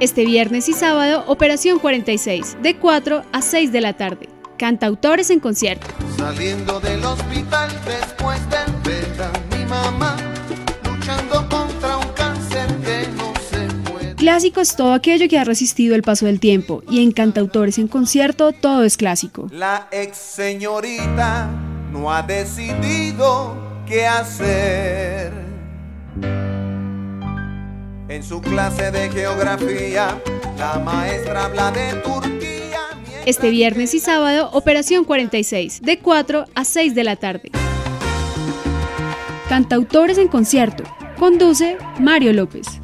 Este viernes y sábado, Operación 46, de 4 a 6 de la tarde. Cantautores en concierto. Saliendo del hospital después de ver a mi mamá luchando contra un cáncer que no se puede. Clásico es todo aquello que ha resistido el paso del tiempo, y en Cantautores en concierto todo es clásico. La ex señorita no ha decidido qué hacer. En su clase de geografía, la maestra habla de Turquía. Este viernes y sábado, Operación 46, de 4 a 6 de la tarde. Cantautores en concierto. Conduce Mario López.